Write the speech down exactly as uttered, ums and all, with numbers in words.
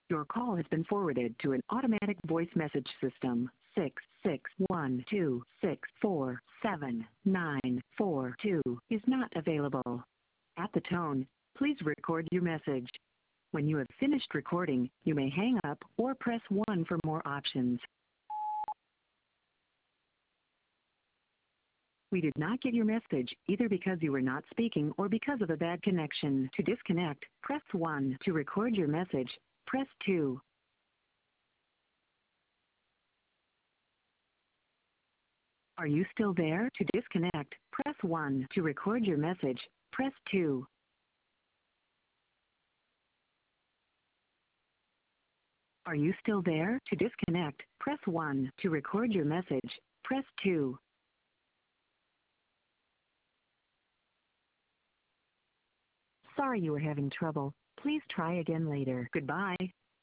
Your call has been forwarded to an automatic voice message system. Six six one two six four seven nine four two is not available. At the tone, please record your message. When you have finished recording, you may hang up or press one for more options. We did not get your message, either because you were not speaking or because of a bad connection. To disconnect, press one. To record your message, press two. Are you still there? To disconnect, press one. To record your message, press two. Are you still there? To disconnect, press one. To record your message, press two. Sorry you were having trouble. Please try again later. Goodbye.